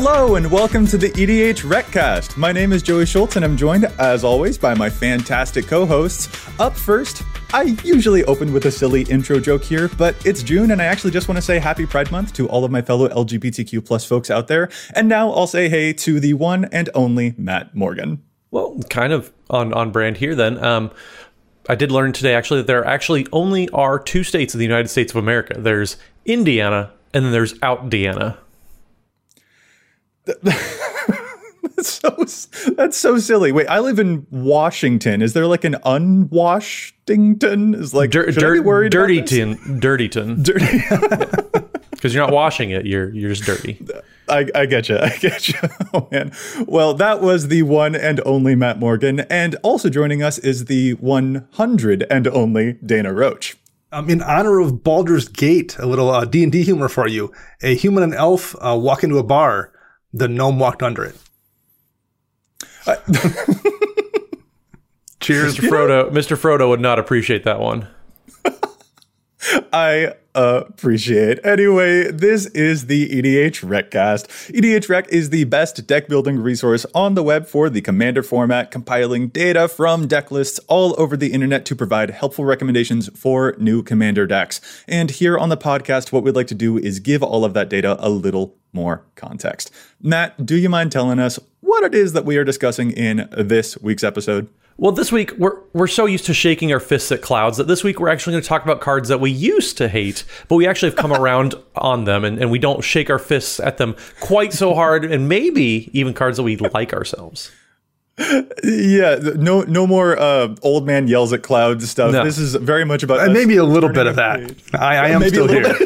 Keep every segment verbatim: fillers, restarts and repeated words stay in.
Hello and welcome to the E D H Recast. My name is Joey Schultz and I'm joined, as always, by my fantastic co-hosts. Up first, I usually open with a silly intro joke here, but it's June and I actually just want to say happy Pride Month to all of my fellow L G B T Q plus folks out there. And now I'll say hey to the one and only Matt Morgan. Well, kind of on, on brand here then. Um, I did learn today actually that there actually only are two states in the United States of America. There's Indiana and then there's Out-Deanna. That's so, that's so silly. Wait, I live in Washington. Is there like an un-Washington? Is like Dur- Dur- Dirtyton, Dirtyton, Dirty. Because you're not washing it. You're you're just dirty. I, I get you. I get you. Oh man. Well, that was the one and only Matt Morgan, and also joining us is the one hundred and only Dana Roach. Um, in honor of Baldur's Gate, a little uh, D and D humor for you. A human and elf uh, walk into a bar. The gnome walked under it. Uh, Cheers, Mister Frodo. Mister Frodo would not appreciate that one. I uh, appreciate. Anyway, this is the E D H Recast. E D H Rec is the best deck building resource on the web for the Commander format, compiling data from deck lists all over the internet to provide helpful recommendations for new Commander decks. And here on the podcast, what we'd like to do is give all of that data a little more context. Matt, do you mind telling us what it is that we are discussing in this week's episode? Well, this week, we're we're so used to shaking our fists at clouds that this week we're actually going to talk about cards that we used to hate, but we actually have come around on them, and, and we don't shake our fists at them quite so hard, and maybe even cards that we like ourselves. Yeah, no no more uh, old man yells at clouds stuff. No. This is very much about... Uh, maybe a little bit of that. I, I am maybe still here.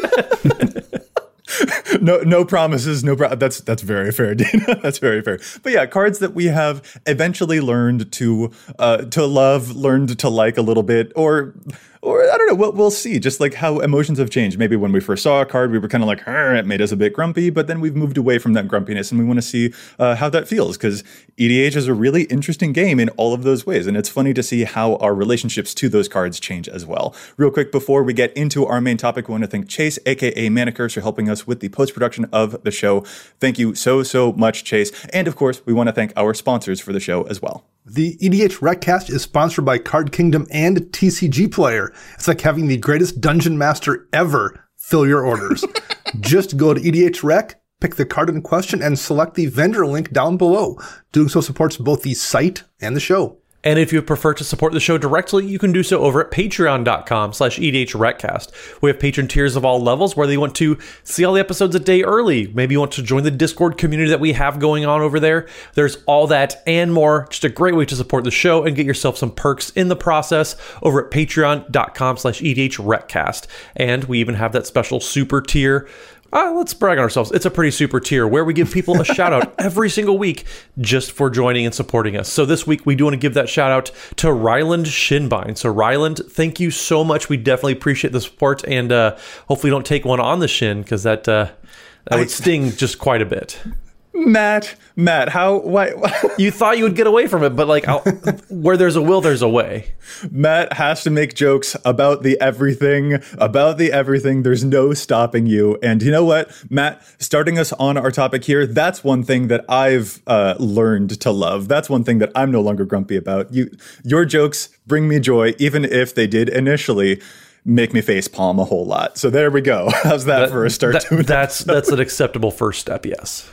No, no promises. No, pro- that's that's very fair, Dana. That's very fair. But yeah, cards that we have eventually learned to uh, to love, learned to like a little bit, or or I don't know. We'll, we'll see. Just like how emotions have changed. Maybe when we first saw a card, we were kind of like, it made us a bit grumpy, but then we've moved away from that grumpiness, and we want to see uh, how that feels, because E D H is a really interesting game in all of those ways, and it's funny to see how our relationships to those cards change as well. Real quick, before we get into our main topic, we want to thank Chase, aka Manicurse, for helping us with the post-production of the show. Thank you so, so much, Chase. And of course, we want to thank our sponsors for the show as well. The E D H Recast is sponsored by Card Kingdom and T C G Player. It's like having the greatest dungeon master ever fill your orders. Just go to E D H Rec, pick the card in question, and select the vendor link down below. Doing so supports both the site and the show. And if you prefer to support the show directly, you can do so over at patreon.com slash EDHRecast. We have patron tiers of all levels, whether you want to see all the episodes a day early. Maybe you want to join the Discord community that we have going on over there. There's all that and more. Just a great way to support the show and get yourself some perks in the process over at patreon.com slash EDHRecast. And we even have that special super tier. Uh, let's brag on ourselves. It's a pretty super tier where we give people a shout out every single week just for joining and supporting us. So this week we do want to give that shout out to Ryland Shinbine. So Ryland, thank you so much. We definitely appreciate the support, and uh, hopefully don't take one on the shin, because that uh, that would sting just quite a bit. Matt, Matt, how, why? You thought you would get away from it, but like, I'll, where there's a will, there's a way. Matt has to make jokes about the everything, about the everything. There's no stopping you. And you know what, Matt, starting us on our topic here, that's one thing that I've uh, learned to love. That's one thing that I'm no longer grumpy about. You, your jokes bring me joy, even if they did initially make me face palm a whole lot. So there we go. How's that, that for a start? That, to that's that's an acceptable first step, yes.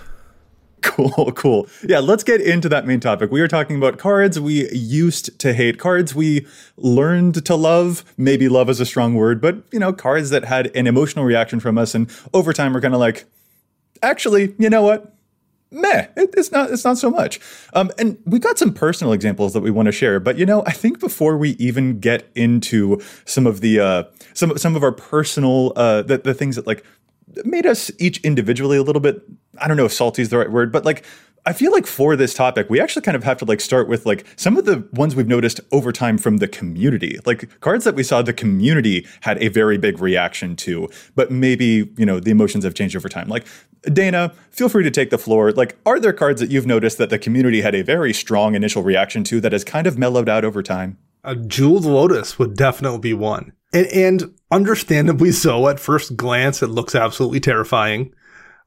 Cool, cool. Yeah, let's get into that main topic. We are talking about cards we used to hate, cards we learned to love. Maybe love is a strong word, but, you know, cards that had an emotional reaction from us. And over time, we're kind of like, actually, you know what? Meh, it, it's not it's not so much. Um, and we got some personal examples that we want to share. But, you know, I think before we even get into some of the uh, some, some of our personal, uh, the, the things that, like, made us each individually a little bit, I don't know if salty is the right word, but like, I feel like for this topic, we actually kind of have to like start with like some of the ones we've noticed over time from the community, like cards that we saw the community had a very big reaction to, but maybe, you know, the emotions have changed over time. Like, Dana, feel free to take the floor. Like, are there cards that you've noticed that the community had a very strong initial reaction to that has kind of mellowed out over time? A Jeweled Lotus would definitely be one. And, and understandably so, at first glance, it looks absolutely terrifying.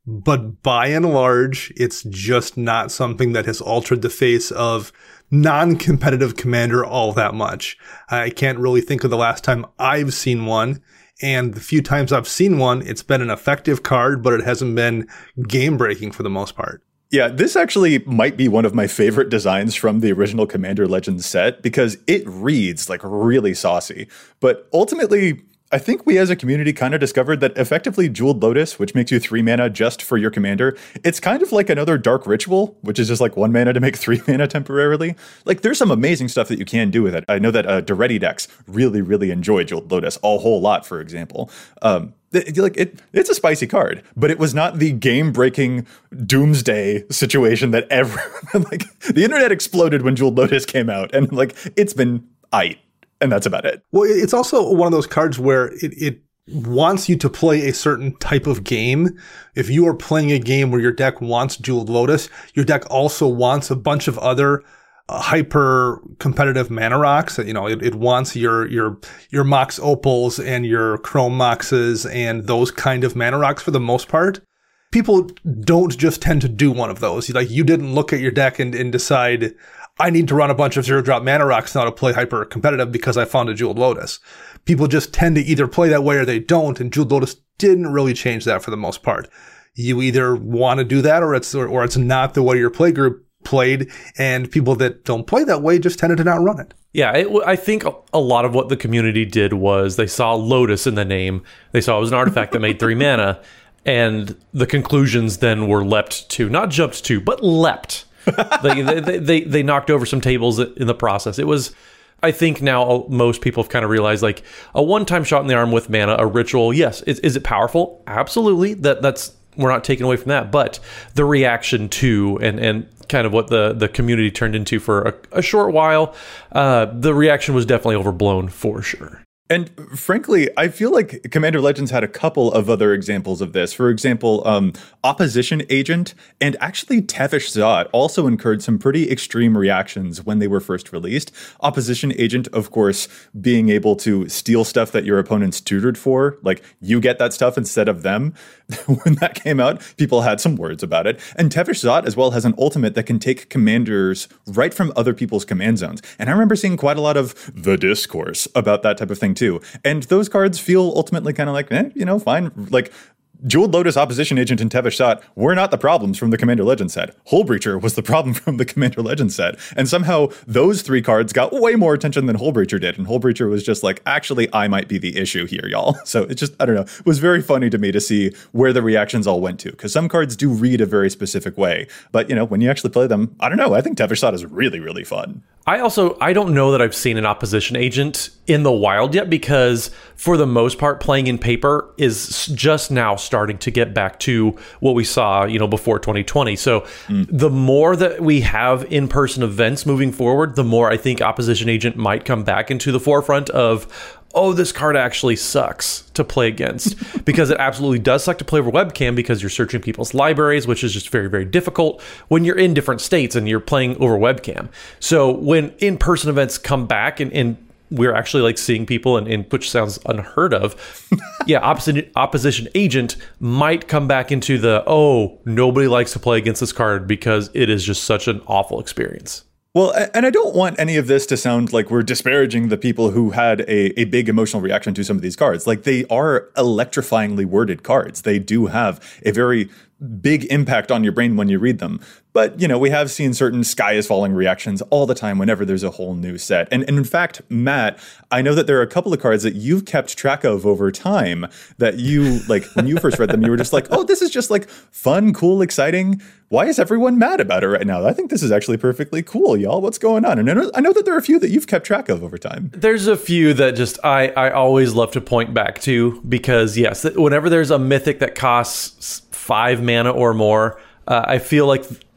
but by and large, it's just not something that has altered the face of non-competitive Commander all that much. I can't really think of the last time I've seen one, and the few times I've seen one, it's been an effective card, but it hasn't been game-breaking for the most part. Yeah, this actually might be one of my favorite designs from the original Commander Legends set because it reads like really saucy. But ultimately, I think we as a community kind of discovered that effectively Jeweled Lotus, which makes you three mana just for your commander, it's kind of like another Dark Ritual, which is just like one mana to make three mana temporarily. Like there's some amazing stuff that you can do with it. I know that uh, Daretti decks really, really enjoy Jeweled Lotus a whole lot, for example. Um, it, like it, it's a spicy card, but it was not the game-breaking doomsday situation that ever, like the internet exploded when Jeweled Lotus came out, and like it's been aight. And that's about it. Well, it's also one of those cards where it, it wants you to play a certain type of game. If you are playing a game where your deck wants Jeweled Lotus, your deck also wants a bunch of other uh, hyper competitive mana rocks. You know, it, it wants your your your Mox Opals and your Chrome Moxes and those kind of mana rocks for the most part. People don't just tend to do one of those. Like you didn't look at your deck and, and decide, I need to run a bunch of zero drop mana rocks now to play hyper competitive because I found a Jeweled Lotus. People just tend to either play that way or they don't, and Jeweled Lotus didn't really change that for the most part. You either want to do that or it's or, or it's not the way your play group played, and people that don't play that way just tended to not run it. Yeah, it, I think a lot of what the community did was they saw Lotus in the name. They saw it was an artifact that made three mana, and the conclusions then were leapt to, not jumped to, but leapt. they, they, they they knocked over some tables in the process. It was, I think now most people have kind of realized like a one-time shot in the arm with mana, a ritual. Yes, is, is it powerful? Absolutely. That that's we're not taking away from that. But the reaction to and and kind of what the the community turned into for a, a short while, uh, the reaction was definitely overblown for sure. And frankly, I feel like Commander Legends had a couple of other examples of this. For example, um, Opposition Agent and actually Tevesh Szat also incurred some pretty extreme reactions when they were first released. Opposition Agent, of course, being able to steal stuff that your opponent's tutored for, like you get that stuff instead of them. When that came out, people had some words about it. And Tevesh Szat as well has an ultimate that can take commanders right from other people's command zones. And I remember seeing quite a lot of the discourse about that type of thing too. And those cards feel ultimately kind of like, eh, you know, fine. Like Jeweled Lotus, Opposition Agent, and Tevesh Szat were not the problems from the Commander Legends set. Hullbreacher was the problem from the Commander Legends set. And somehow those three cards got way more attention than Hullbreacher did. And Hullbreacher was just like, actually, I might be the issue here, y'all. So it just, I don't know, it was very funny to me to see where the reactions all went to. Because some cards do read a very specific way. But, you know, when you actually play them, I don't know, I think Tevesh Szat is really, really fun. I also, I don't know that I've seen an Opposition Agent in the wild yet because for the most part, playing in paper is just now starting to get back to what we saw, you know, before twenty twenty. So mm. the more that we have in-person events moving forward, the more I think Opposition Agent might come back into the forefront of, oh, this card actually sucks to play against because it absolutely does suck to play over webcam because you're searching people's libraries, which is just very, very difficult when you're in different states and you're playing over webcam. So when in-person events come back and, and we're actually like seeing people and, and which sounds unheard of. yeah, opposite, opposition agent might come back into the, oh, nobody likes to play against this card because it is just such an awful experience. Well, and I don't want any of this to sound like we're disparaging the people who had a, a big emotional reaction to some of these cards. Like, they are electrifyingly worded cards. They do have a very big impact on your brain when you read them. But, you know, we have seen certain sky is falling reactions all the time whenever there's a whole new set. And, and in fact, Matt, I know that there are a couple of cards that you've kept track of over time that you, like, when you first read them, you were just like, oh, this is just like fun, cool, exciting. Why is everyone mad about it right now? I think this is actually perfectly cool, y'all. What's going on? And I know, I know that there are a few that you've kept track of over time. There's a few that just I, I always love to point back to because, yes, whenever there's a mythic that costs five mana or more, uh, I feel like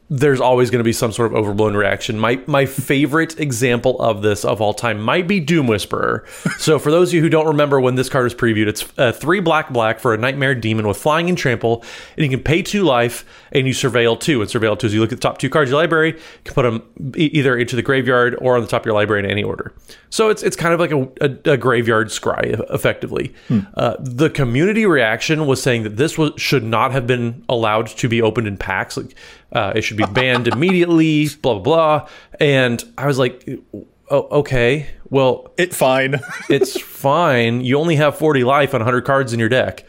there's always going to be some sort of overblown reaction. My my favorite example of this of all time might be Doom Whisperer. So for those of you who don't remember when this card was previewed, it's uh, three black black for a Nightmare Demon with flying and trample, and you can pay two life and you surveil two. And surveil two is you look at the top two cards of your library, you can put them e- either into the graveyard or on the top of your library in any order. So it's it's kind of like a, a, a graveyard scry, effectively. Hmm. Uh, the community reaction was saying that this was should not have been allowed to be opened in packs. Like, uh, it should be banned immediately, blah, blah, blah. And I was like, oh, okay, well... It's fine. It's fine. You only have forty life on one hundred cards in your deck.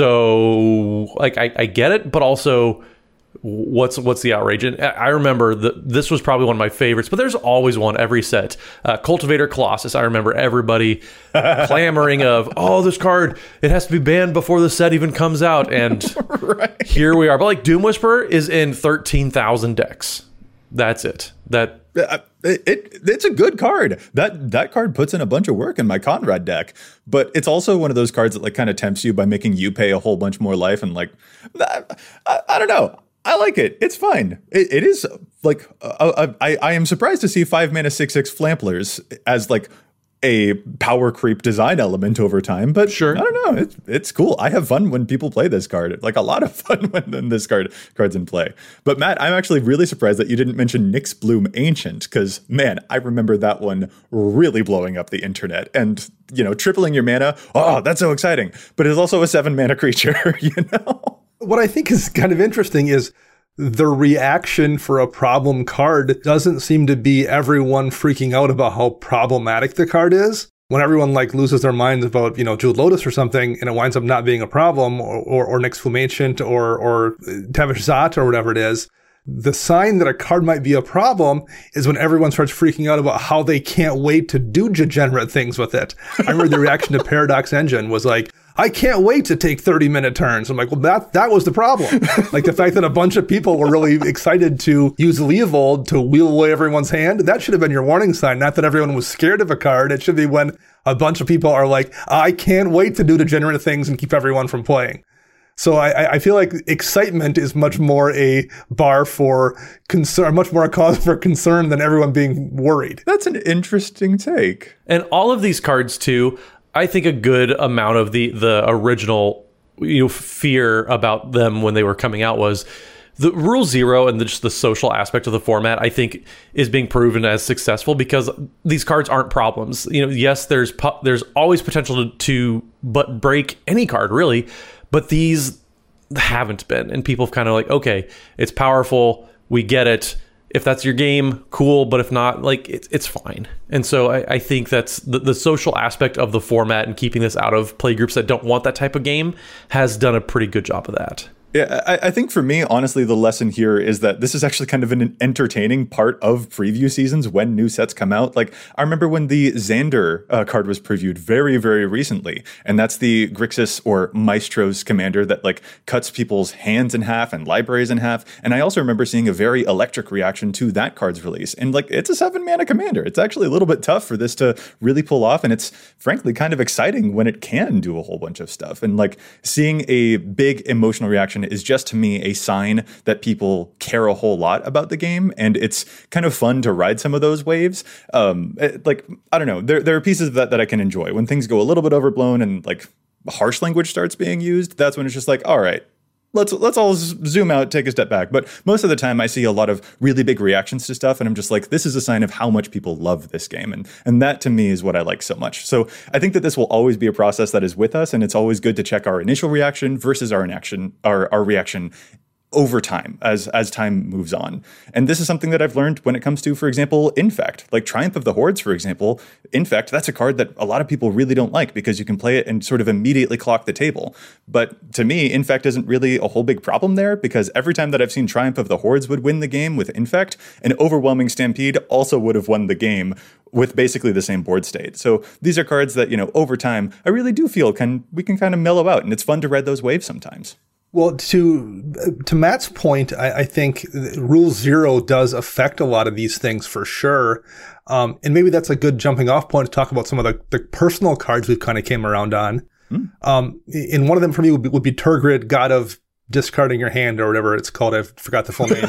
So, like, I, I get it, but also... What's what's the outrage? And I remember that this was probably one of my favorites, but there's always one every set. Uh, Cultivator Colossus. I remember everybody clamoring of, oh, this card, it has to be banned before the set even comes out. And right. Here we are. But like Doom Whisperer is in thirteen thousand decks. That's it. That uh, it, it it's a good card. That that card puts in a bunch of work in my Conrad deck, but it's also one of those cards that like kind of tempts you by making you pay a whole bunch more life and like I, I, I don't know. I like it. It's fine. It, it is like uh, I, I am surprised to see five mana six six Flamplers as like a power creep design element over time. But sure, I don't know. It's it's cool. I have fun when people play this card. Like a lot of fun when, when this card card's in play. But Matt, I'm actually really surprised that you didn't mention Nyx Bloom Ancient because man, I remember that one really blowing up the internet and you know tripling your mana. Oh, that's so exciting! But it's also a seven mana creature. You know. What I think is kind of interesting is the reaction for a problem card doesn't seem to be everyone freaking out about how problematic the card is. When everyone like loses their minds about, you know, Jeweled Lotus or something and it winds up not being a problem or, or, or Nyx Bloom Ancient or, or Tavish Zat or whatever it is, the sign that a card might be a problem is when everyone starts freaking out about how they can't wait to do degenerate things with it. I remember the reaction to Paradox Engine was like, I can't wait to take thirty minute turns. I'm like, well, that that was the problem. Like the fact that a bunch of people were really excited to use Leovold to wheel away everyone's hand. That should have been your warning sign. Not that everyone was scared of a card. It should be when a bunch of people are like, I can't wait to do degenerate things and keep everyone from playing. So I, I feel like excitement is much more a bar for concern, much more a cause for concern than everyone being worried. That's an interesting take. And all of these cards too, I think a good amount of the the original you know fear about them when they were coming out was the Rule Zero and the, just the social aspect of the format. I think is being proven as successful because these cards aren't problems. You know, yes, there's pu- there's always potential to, to but break any card really, but these haven't been, and people have kind of like, okay, it's powerful, we get it. If that's your game, cool. But if not, like it's it's fine. And so I, I think that's the, the social aspect of the format and keeping this out of play groups that don't want that type of game has done a pretty good job of that. Yeah, I, I think for me, honestly, the lesson here is that this is actually kind of an entertaining part of preview seasons when new sets come out. Like, I remember when the Xander uh, card was previewed very, very recently, and that's the Grixis or Maestro's commander that, like, cuts people's hands in half and libraries in half. And I also remember seeing a very electric reaction to that card's release. And, like, it's a seven-mana commander. It's actually a little bit tough for this to really pull off, and it's, frankly, kind of exciting when it can do a whole bunch of stuff. And, like, seeing a big emotional reaction is just to me a sign that people care a whole lot about the game, and it's kind of fun to ride some of those waves. Um, it, like I don't know, there there are pieces of that that I can enjoy when things go a little bit overblown and like harsh language starts being used. That's when it's just like, all right, let's let's all zoom out, take a step back. But most of the time I see a lot of really big reactions to stuff, and I'm just like, this is a sign of how much people love this game. And and that to me is what I like so much. So I think that this will always be a process that is with us, and it's always good to check our initial reaction versus our inaction, our, our reaction over time as as time moves on. And this is something that I've learned when it comes to, for example, Infect. Like Triumph of the Hordes, for example, Infect, that's a card that a lot of people really don't like because you can play it and sort of immediately clock the table. But to me, Infect isn't really a whole big problem there because every time that I've seen Triumph of the Hordes would win the game with Infect, an overwhelming Stampede also would have won the game with basically the same board state. So these are cards that, you know, over time, I really do feel can we can kind of mellow out, and it's fun to ride those waves sometimes. Well, to to Matt's point, I, I think Rule Zero does affect a lot of these things for sure. Um, and maybe that's a good jumping off point to talk about some of the, the personal cards we've kind of came around on. Mm. Um, and one of them for me would be, would be Tergrid, God of Discarding Your Hand or whatever it's called. I forgot the full name.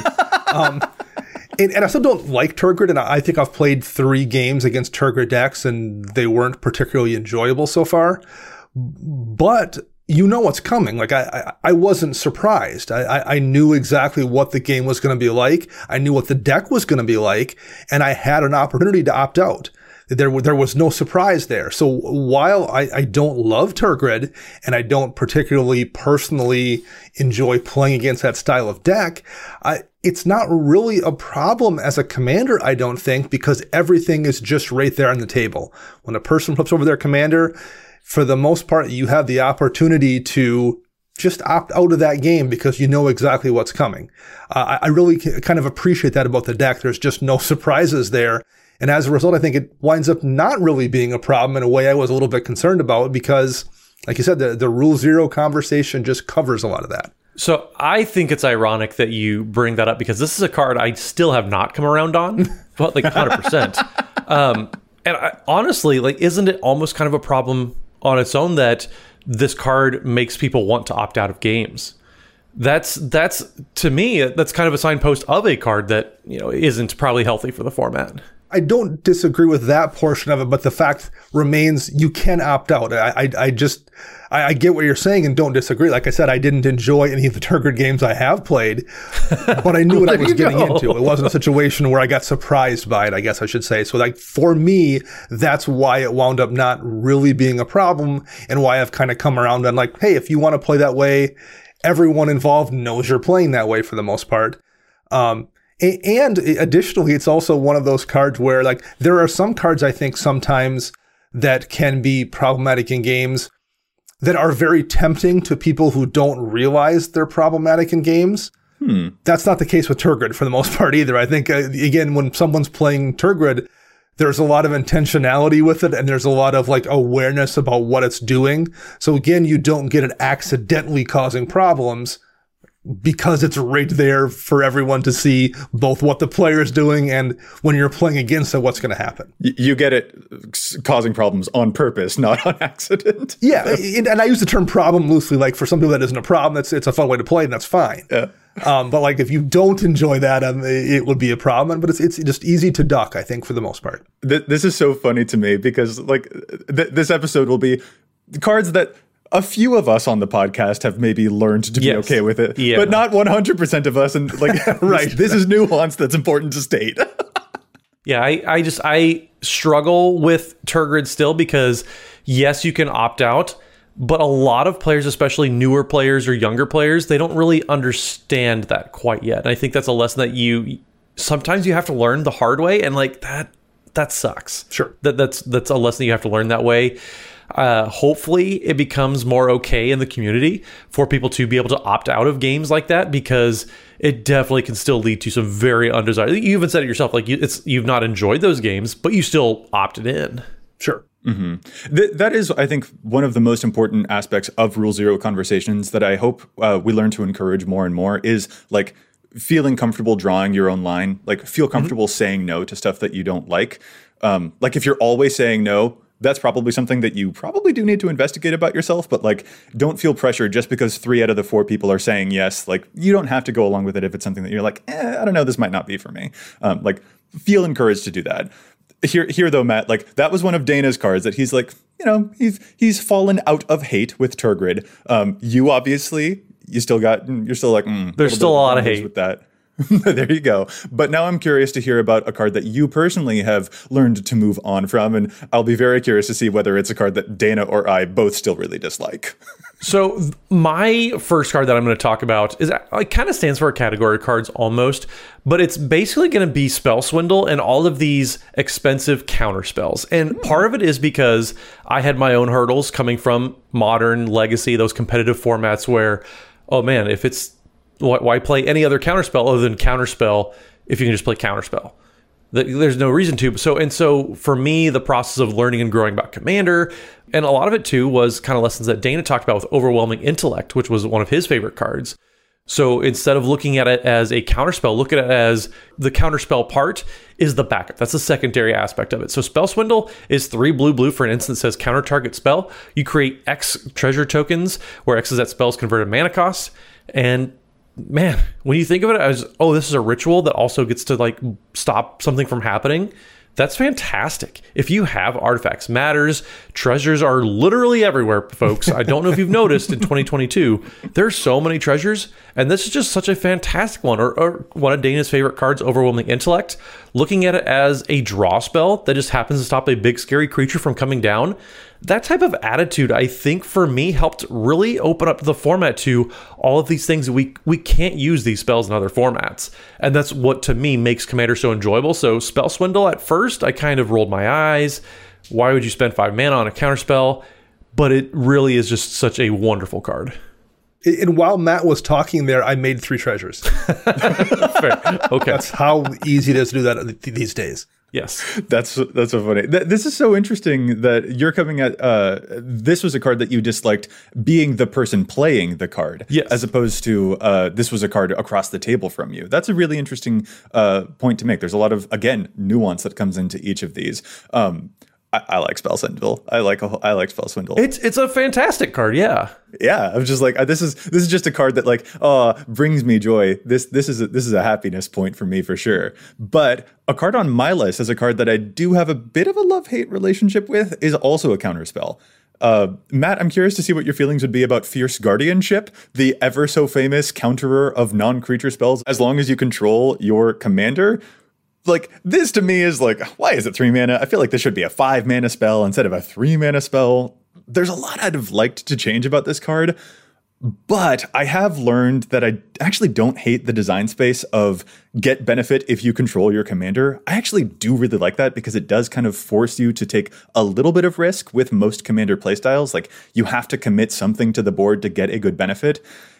um, and, and I still don't like Tergrid, and I think I've played three games against Tergrid decks, and they weren't particularly enjoyable so far. But you know what's coming. Like, I, I, I wasn't surprised. I, I, I knew exactly what the game was going to be like. I knew what the deck was going to be like, and I had an opportunity to opt out. There, there was no surprise there. So while I, I don't love Tergrid, and I don't particularly personally enjoy playing against that style of deck, I, it's not really a problem as a commander, I don't think, because everything is just right there on the table. When a person flips over their commander, for the most part, you have the opportunity to just opt out of that game because you know exactly what's coming. Uh, I, I really kind of appreciate that about the deck. There's just no surprises there. And as a result, I think it winds up not really being a problem in a way I was a little bit concerned about because, like you said, the, the Rule Zero conversation just covers a lot of that. So I think it's ironic that you bring that up because this is a card I still have not come around on, but like one hundred percent. Um, and I, honestly, like, isn't it almost kind of a problem on its own that this card makes people want to opt out of games? That's that's to me, that's kind of a signpost of a card that, you know, isn't probably healthy for the format. I don't disagree with that portion of it, but the fact remains you can opt out. I, I, I just, I, I get what you're saying and don't disagree. Like I said, I didn't enjoy any of the Tergrid games I have played, but I knew what I was getting go. into. It wasn't a situation where I got surprised by it, I guess I should say. So like for me, that's why it wound up not really being a problem and why I've kind of come around and like, hey, if you want to play that way, everyone involved knows you're playing that way for the most part. Um, And additionally, it's also one of those cards where, like, there are some cards I think sometimes that can be problematic in games that are very tempting to people who don't realize they're problematic in games. Hmm. That's not the case with Tergrid for the most part either. I think, uh, again, when someone's playing Tergrid, there's a lot of intentionality with it, and there's a lot of, like, awareness about what it's doing. So, again, you don't get it accidentally causing problems, because it's right there for everyone to see both what the player is doing and when you're playing against it, what's going to happen. You get it causing problems on purpose, not on accident. Yeah, and I use the term problem loosely. Like for some people that isn't a problem. It's it's a fun way to play, and that's fine. Yeah. Um, but like if you don't enjoy that, um, it would be a problem. But it's it's just easy to duck, I think, for the most part. This is so funny to me because like th- this episode will be cards that a few of us on the podcast have maybe learned to be yes. okay with it, yeah. but not one hundred percent of us. And like, right, this, this is nuance that's important to state. yeah, I, I just, I struggle with Tergrid still because yes, you can opt out, but a lot of players, especially newer players or younger players, they don't really understand that quite yet. And I think that's a lesson that you, sometimes you have to learn the hard way. And like that, that sucks. Sure. That that's, that's a lesson you have to learn that way. Uh, hopefully it becomes more okay in the community for people to be able to opt out of games like that, because it definitely can still lead to some very undesirable. You even said it yourself, like you, it's you've not enjoyed those games, but you still opted in. Sure. Mm-hmm. Th- that is, I think, one of the most important aspects of Rule Zero conversations that I hope uh, we learn to encourage more and more is like feeling comfortable drawing your own line, like feel comfortable mm-hmm. saying no to stuff that you don't like. Um, like if you're always saying no, that's probably something that you probably do need to investigate about yourself, but like, don't feel pressure just because three out of the four people are saying yes. Like, you don't have to go along with it if it's something that you're like, eh, I don't know, this might not be for me. Um, like, feel encouraged to do that. Here, here though, Matt, like that was one of Dana's cards that he's like, you know, he's he's fallen out of hate with Tergrid. Um, you obviously, you still got, you're still like, mm, there's still a lot of hate with that. There you go. But now I'm curious to hear about a card that you personally have learned to move on from, and I'll be very curious to see whether it's a card that Dana or I both still really dislike. So my first card that I'm going to talk about is it kind of stands for a category of cards almost, but it's basically going to be Spell Swindle and all of these expensive counter spells. And mm. part of it is because I had my own hurdles coming from Modern, Legacy, those competitive formats where, oh man, if it's why play any other counterspell other than counterspell if you can just play counterspell? There's no reason to. So and so for me, the process of learning and growing about Commander, and a lot of it too was kind of lessons that Dana talked about with Overwhelming Intellect, which was one of his favorite cards. So instead of looking at it as a counterspell, look at it as the counterspell part is the backup. That's the secondary aspect of it. So Spell Swindle is three blue blue for an instant that says counter target spell. You create X treasure tokens where X is that spell's converted mana cost, and man, when you think of it as, oh, this is a ritual that also gets to like stop something from happening, that's fantastic. If you have artifacts, matters, treasures are literally everywhere, folks. I don't know if you've noticed in twenty twenty-two, there's so many treasures, and this is just such a fantastic one. Or, or one of Dana's favorite cards, Overwhelming Intellect, looking at it as a draw spell that just happens to stop a big scary creature from coming down. That type of attitude, I think, for me, helped really open up the format to all of these things. We we can't use these spells in other formats. And that's what, to me, makes Commander so enjoyable. So Spell Swindle, at first, I kind of rolled my eyes. Why would you spend five mana on a counterspell? But it really is just such a wonderful card. And while Matt was talking there, I made three treasures. Fair. Okay. That's how easy it is to do that these days. Yes. That's that's so funny. Th- this is so interesting that you're coming at, uh, this was a card that you disliked being the person playing the card. Yes. As opposed to, uh, this was a card across the table from you. That's a really interesting uh, point to make. There's a lot of, again, nuance that comes into each of these. Um, I, I like Spell Swindle. I like a, I like Spell Swindle. It's it's a fantastic card, yeah. Yeah, I'm just like, this is this is just a card that like, oh, brings me joy. This this is a, this is a happiness point for me for sure. But a card on my list as a card that I do have a bit of a love-hate relationship with is also a counterspell. Uh, Matt, I'm curious to see what your feelings would be about Fierce Guardianship, the ever so famous counterer of non-creature spells as long as you control your commander. Like, this to me is like, why is it three mana? I feel like this should be a five mana spell instead of a three mana spell. There's a lot I'd have liked to change about this card, but I have learned that I actually don't hate the design space of get benefit if you control your commander. I actually do really like that because it does kind of force you to take a little bit of risk with most commander playstyles. Like, you have to commit something to the board to get a good benefit.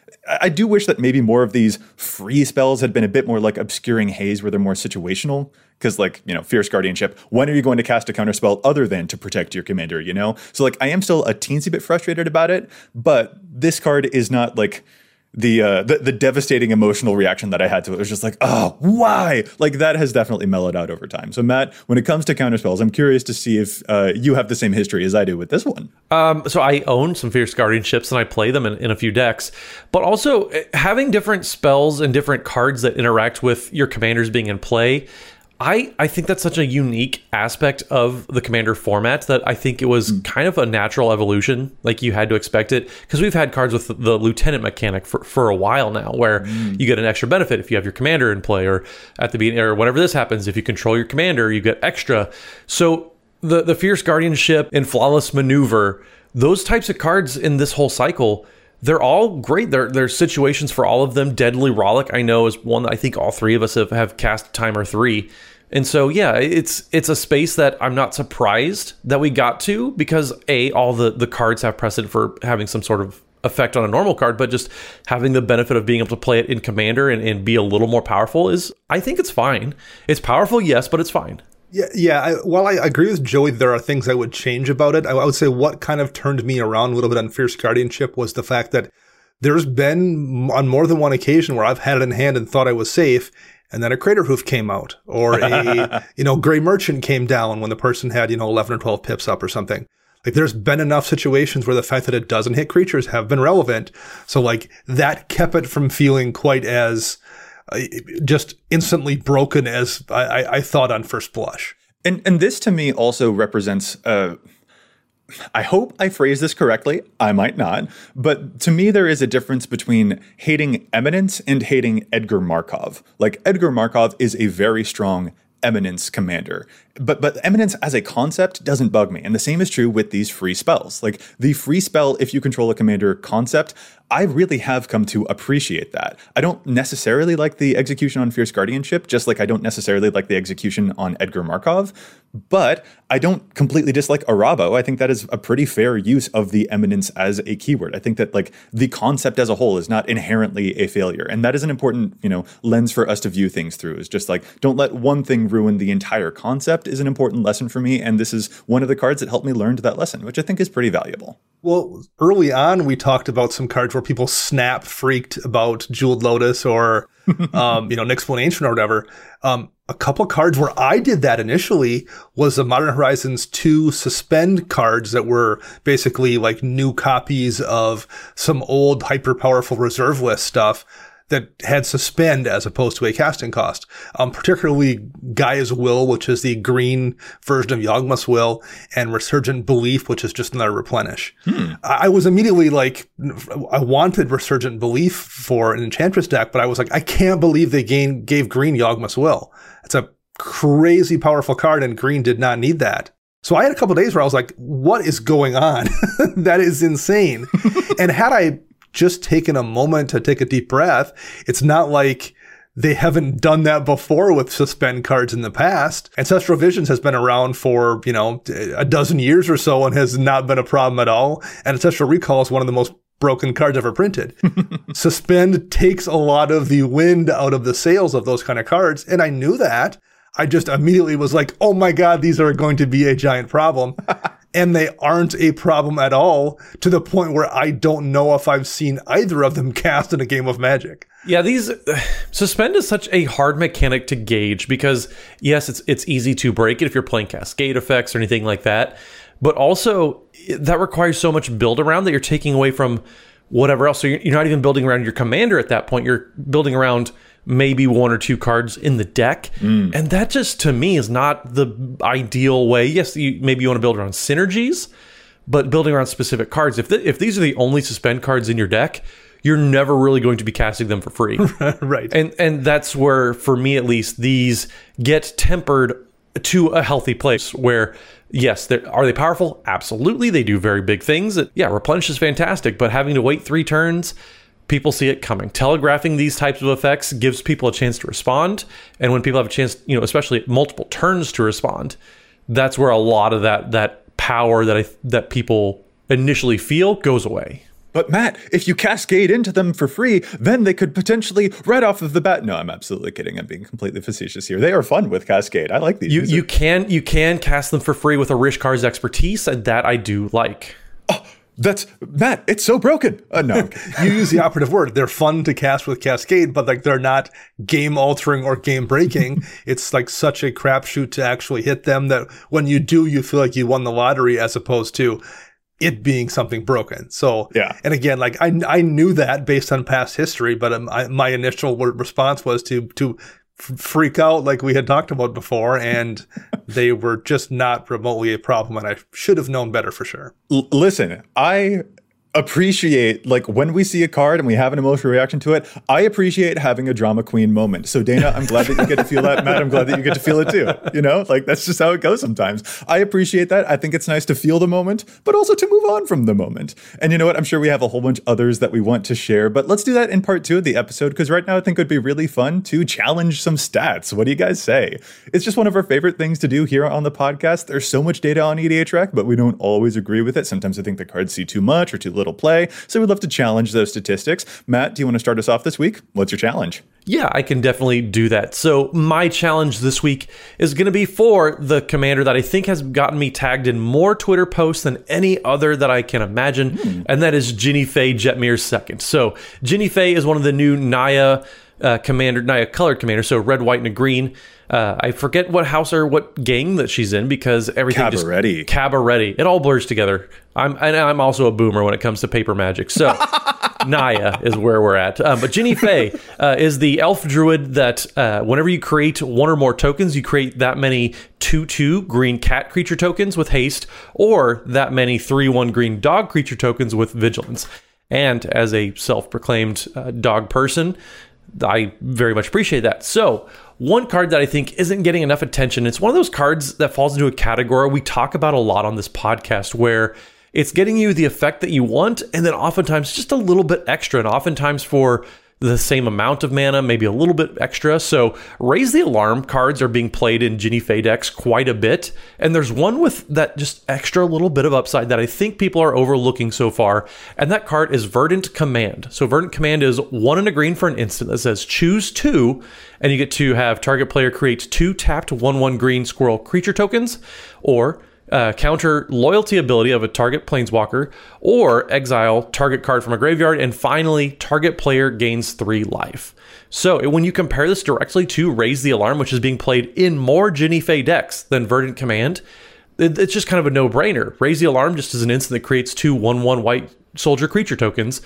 I do wish that maybe more of these free spells had been a bit more like Obscuring Haze, where they're more situational. Because, like, you know, Fierce Guardianship, when are you going to cast a counterspell other than to protect your commander, you know? So, like, I am still a teensy bit frustrated about it, but this card is not, like, the, uh, the the devastating emotional reaction that I had to it. It was just like, oh, why? Like, that has definitely mellowed out over time. So, Matt, when it comes to counterspells, I'm curious to see if uh, you have the same history as I do with this one. Um, so I own some Fierce Guardianships and I play them in, in a few decks, but also having different spells and different cards that interact with your commanders being in play, I, I think that's such a unique aspect of the Commander format that I think it was mm. kind of a natural evolution. Like, you had to expect it, because we've had cards with the, the Lieutenant mechanic for, for a while now, where mm. you get an extra benefit if you have your commander in play, or at the beginning, or whenever this happens, if you control your commander, you get extra. So the, the Fierce Guardianship and Flawless Maneuver, those types of cards in this whole cycle, they're all great. There, there's situations for all of them. Deadly Rollick, I know, is one that I think all three of us have, have cast timer three. And so, yeah, it's it's a space that I'm not surprised that we got to, because A, all the, the cards have precedent for having some sort of effect on a normal card, but just having the benefit of being able to play it in Commander and, and be a little more powerful is, I think it's fine. It's powerful, yes, but it's fine. Yeah, yeah. I, while I agree with Joey, there are things I would change about it. I, I would say what kind of turned me around a little bit on Fierce Guardianship was the fact that there's been on more than one occasion where I've had it in hand and thought I was safe, and then a Crater Hoof came out, or a, you know, Gray Merchant came down when the person had, you know, eleven or twelve pips up or something. Like, there's been enough situations where the fact that it doesn't hit creatures have been relevant. So, like, that kept it from feeling quite as uh, just instantly broken as I, I, I thought on first blush. And and this to me also represents, uh, I hope I phrase this correctly, I might not, but to me there is a difference between hating Eminence and hating Edgar Markov. Like, Edgar Markov is a very strong Eminence commander, but but Eminence as a concept doesn't bug me. And the same is true with these free spells. Like, the free spell, if you control a commander concept, I really have come to appreciate that. I don't necessarily like the execution on Fierce Guardianship, just like I don't necessarily like the execution on Edgar Markov, but I don't completely dislike Arabo. I think that is a pretty fair use of the Eminence as a keyword. I think that, like, the concept as a whole is not inherently a failure. And that is an important, you know, lens for us to view things through, is just like, don't let one thing ruin the entire concept is an important lesson for me. And this is one of the cards that helped me learn that lesson, which I think is pretty valuable. Well, early on, we talked about some cards where people snap freaked about Jeweled Lotus or, um, you know, Nyxbloom Ancient or whatever. Um, a couple cards where I did that initially was the Modern Horizons two suspend cards that were basically like new copies of some old hyper powerful reserve list stuff that had suspend as opposed to a casting cost, um, particularly Gaia's Will, which is the green version of Yawgmoth's Will, and Resurgent Belief, which is just another replenish. Hmm. I was immediately like, I wanted Resurgent Belief for an Enchantress deck, but I was like, I can't believe they gain, gave green Yawgmoth's Will. It's a crazy powerful card, and green did not need that. So I had a couple of days where I was like, what is going on? That is insane. And had I just taken a moment to take a deep breath, it's not like they haven't done that before with suspend cards in the past. Ancestral Visions has been around for, you know, a dozen years or so and has not been a problem at all. And Ancestral Recall is one of the most broken cards ever printed. Suspend takes a lot of the wind out of the sails of those kind of cards. And I knew that. I just immediately was like, oh my God, these are going to be a giant problem. And they aren't a problem at all, to the point where I don't know if I've seen either of them cast in a game of Magic. Yeah, these uh, suspend is such a hard mechanic to gauge because, yes, it's it's easy to break it if you're playing cascade effects or anything like that. But also, that requires so much build around that you're taking away from whatever else. So you're, you're not even building around your commander at that point. You're building around maybe one or two cards in the deck. Mm. And that just, to me, is not the ideal way. Yes, you, maybe you want to build around synergies, but building around specific cards. If the, if these are the only suspend cards in your deck, you're never really going to be casting them for free. Right. And and that's where, for me at least, these get tempered to a healthy place where, yes, are they powerful? Absolutely. They do very big things. Yeah, Replenish is fantastic, but having to wait three turns, people see it coming. Telegraphing these types of effects gives people a chance to respond. And when people have a chance, you know, especially multiple turns to respond, that's where a lot of that that power that I that people initially feel goes away. But Matt, if you cascade into them for free, then they could potentially, right off of the bat. No, I'm absolutely kidding. I'm being completely facetious here. They are fun with Cascade. I like these. You you can you can cast them for free with a Rishkar's Expertise, and that I do like. Oh, that's Matt. It's so broken. Uh, no, you use the operative word. They're fun to cast with Cascade, but like they're not game altering or game breaking. It's like such a crapshoot to actually hit them that when you do, you feel like you won the lottery, as opposed to it being something broken. So, yeah. And again, like I, I knew that based on past history, but um, I, my initial response was to, to f- freak out like we had talked about before. And they were just not remotely a problem. And I should have known better for sure. L- listen, I appreciate, like, when we see a card and we have an emotional reaction to it, I appreciate having a drama queen moment. So Dana, I'm glad that you get to feel that. Matt, I'm glad that you get to feel it too. You know, like, that's just how it goes sometimes. I appreciate that. I think it's nice to feel the moment, but also to move on from the moment. And you know what? I'm sure we have a whole bunch others that we want to share, but let's do that in part two of the episode, because right now I think it would be really fun to challenge some stats. What do you guys say? It's just one of our favorite things to do here on the podcast. There's so much data on E D H Rec, but we don't always agree with it. Sometimes I think the cards see too much or too little play. So we'd love to challenge those statistics. Matt, do you want to start us off this week? What's your challenge? Yeah, I can definitely do that. So my challenge this week is going to be for the commander that I think has gotten me tagged in more Twitter posts than any other that I can imagine, hmm. and that is Jinnie Fay Jetmir's Second. So Jinnie Fay is one of the new Naya uh, commander, Naya colored commander, so red, white, and a green. Uh, I forget what house or what gang that she's in because everything Cabaretti. just Cabaretti. It all blurs together. I'm and I'm also a boomer when it comes to paper magic. So Naya is where we're at. Um, but Jinnie Fay uh, is the elf druid that uh, whenever you create one or more tokens, you create that many two two green cat creature tokens with haste, or that many three one green dog creature tokens with vigilance. And as a self-proclaimed uh, dog person, I very much appreciate that. So one card that I think isn't getting enough attention, it's one of those cards that falls into a category we talk about a lot on this podcast, where it's getting you the effect that you want, and then oftentimes just a little bit extra, and oftentimes for the same amount of mana, maybe a little bit extra. So Raise the Alarm cards are being played in Jinnie Fay decks quite a bit, and there's one with that just extra little bit of upside that I think people are overlooking so far, and that card is Verdant Command. So Verdant Command is one and a green for an instant that says choose two, and you get to have target player create two tapped one one green squirrel creature tokens, or Uh, counter loyalty ability of a target planeswalker, or exile target card from a graveyard, and finally target player gains three life. So when you compare this directly to Raise the Alarm, which is being played in more Jinnie Fay decks than Verdant Command, it, it's just kind of a no-brainer. Raise the Alarm just is an instant that creates two one one white soldier creature tokens,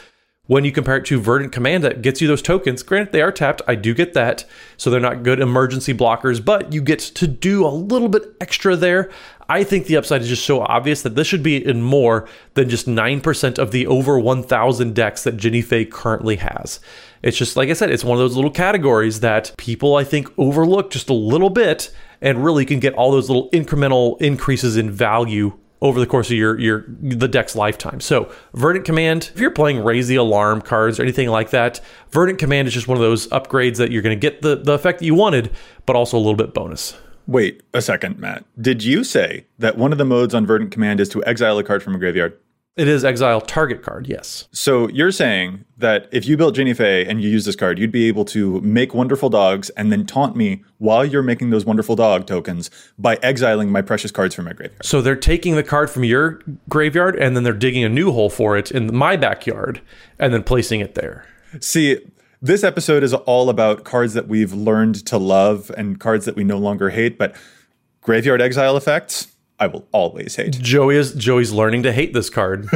When you compare it to Verdant Command that gets you those tokens, granted they are tapped, I do get that, so they're not good emergency blockers, but you get to do a little bit extra there. I think the upside is just so obvious that this should be in more than just nine percent of the over one thousand decks that Jinnie Fay currently has. It's just, like I said, it's one of those little categories that people, I think, overlook just a little bit and really can get all those little incremental increases in value over the course of your your the deck's lifetime. So Verdant Command, if you're playing Raise the Alarm cards or anything like that, Verdant Command is just one of those upgrades that you're going to get the, the effect that you wanted, but also a little bit bonus. Wait a second, Matt. Did you say that one of the modes on Verdant Command is to exile a card from a graveyard? It is exile target card, yes. So you're saying that if you built Jinnie Fay and you use this card, you'd be able to make wonderful dogs and then taunt me while you're making those wonderful dog tokens by exiling my precious cards from my graveyard. So they're taking the card from your graveyard and then they're digging a new hole for it in my backyard and then placing it there. See, this episode is all about cards that we've learned to love and cards that we no longer hate, but graveyard exile effects, I will always hate. Joey is Joey's learning to hate this card.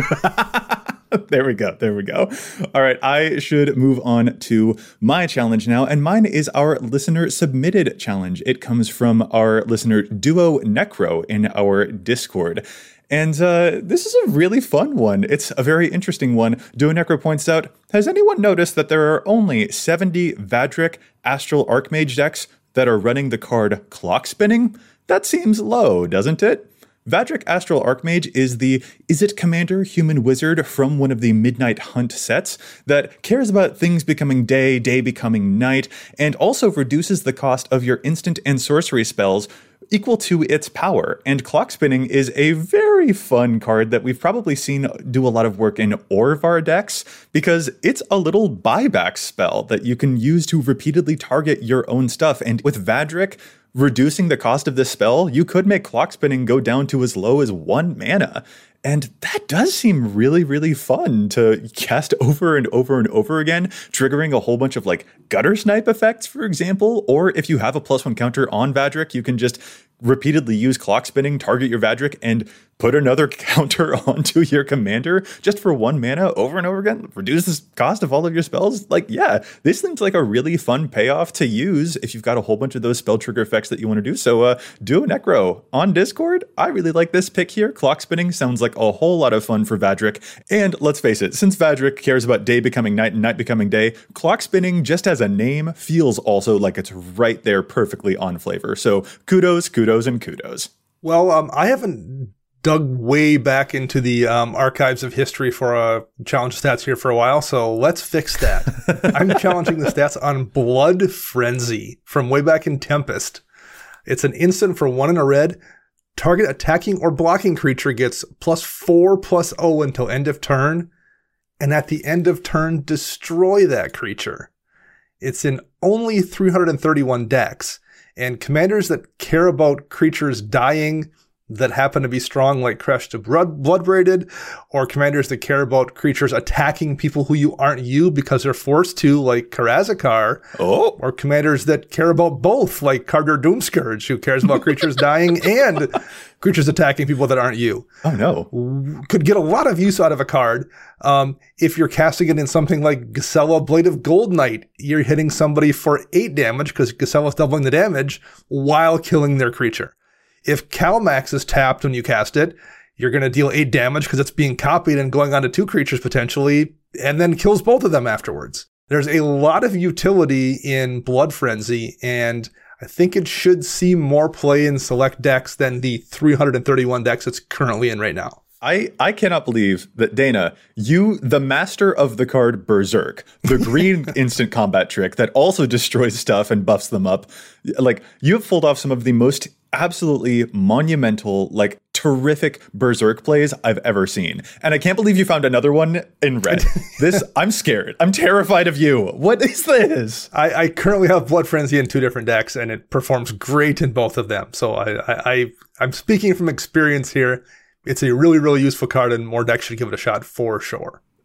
There we go. There we go. All right. I should move on to my challenge now. And mine is our listener submitted challenge. It comes from our listener Duo Necro in our Discord. And uh, this is a really fun one. It's a very interesting one. Duo Necro points out, has anyone noticed that there are only seventy Vadrik Astral Archmage decks that are running the card Clock Spinning? That seems low, doesn't it? Vadrik Astral Archmage is the Izzet Commander human wizard from one of the Midnight Hunt sets that cares about things becoming day, day becoming night, and also reduces the cost of your instant and sorcery spells equal to its power. And Clock Spinning is a very fun card that we've probably seen do a lot of work in Orvar decks because it's a little buyback spell that you can use to repeatedly target your own stuff. And with Vadrik reducing the cost of this spell, you could make Clock Spinning go down to as low as one mana. And that does seem really, really fun to cast over and over and over again, triggering a whole bunch of like gutter snipe effects, for example. Or if you have a plus one counter on Vadrik, you can just repeatedly use Clock Spinning, target your Vadrik, and put another counter onto your commander just for one mana over and over again. Reduce the cost of all of your spells. Like, yeah, this seems like a really fun payoff to use if you've got a whole bunch of those spell trigger effects that you want to do. So uh, Duo Necro on Discord. I really like this pick here. Clock Spinning sounds like a whole lot of fun for Vadrik. And let's face it, since Vadrik cares about day becoming night and night becoming day, Clock Spinning just as a name feels also like it's right there perfectly on flavor. So kudos, kudos, and kudos. Well, um, I haven't dug way back into the um, archives of history for uh, challenge stats here for a while, so let's fix that. I'm challenging the stats on Blood Frenzy from way back in Tempest. It's an instant for one in a red. Target attacking or blocking creature gets plus four plus O until end of turn, and at the end of turn, destroy that creature. It's in only three hundred thirty-one decks, and commanders that care about creatures dying that happen to be strong, like Crushed to Blood, Bloodbraided, or commanders that care about creatures attacking people who you aren't you because they're forced to, like Karazakar, oh. or commanders that care about both, like Carter Doomscourge, who cares about creatures dying and creatures attacking people that aren't you. Oh, no. Could get a lot of use out of a card. Um, if you're casting it in something like Gisela, Blade of Gold Knight, you're hitting somebody for eight damage because Gisela's doubling the damage while killing their creature. If Calmax is tapped when you cast it, you're going to deal eight damage because it's being copied and going on to two creatures potentially, and then kills both of them afterwards. There's a lot of utility in Blood Frenzy, and I think it should see more play in select decks than the three hundred thirty-one decks it's currently in right now. I, I cannot believe that, Dana, you, the master of the card Berserk, the green instant combat trick that also destroys stuff and buffs them up, like, you have pulled off some of the most absolutely monumental, like, terrific Berserk plays I've ever seen. And I can't believe you found another one in red. This, I'm scared. I'm terrified of you. What is this? I, I currently have Blood Frenzy in two different decks, and it performs great in both of them. So I, I, I I'm speaking from experience here. It's a really, really useful card, and more decks should give it a shot for sure.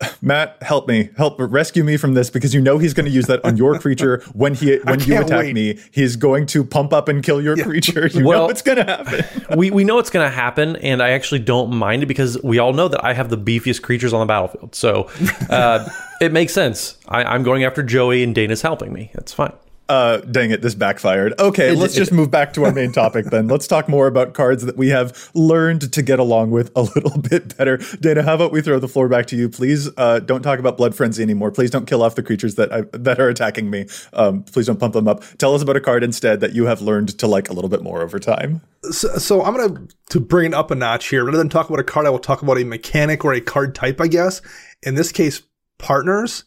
Matt, help me. Help rescue me from this, because you know he's going to use that on your creature when he when you attack wait. me. He's going to pump up and kill your yeah. creature. You well, know it's going to happen. we we know it's going to happen, and I actually don't mind it because we all know that I have the beefiest creatures on the battlefield. So uh, it makes sense. I, I'm going after Joey, and Dana's helping me. That's fine. Uh, dang it, this backfired. Okay, it, let's it, just move back to our main topic then. Let's talk more about cards that we have learned to get along with a little bit better. Dana, how about we throw the floor back to you? Please uh, don't talk about Blood Frenzy anymore. Please don't kill off the creatures that I, that are attacking me. Um, please don't pump them up. Tell us about a card instead that you have learned to like a little bit more over time. So, so I'm going to to bring it up a notch here. Rather than talk about a card, I will talk about a mechanic or a card type, I guess. In this case, partners.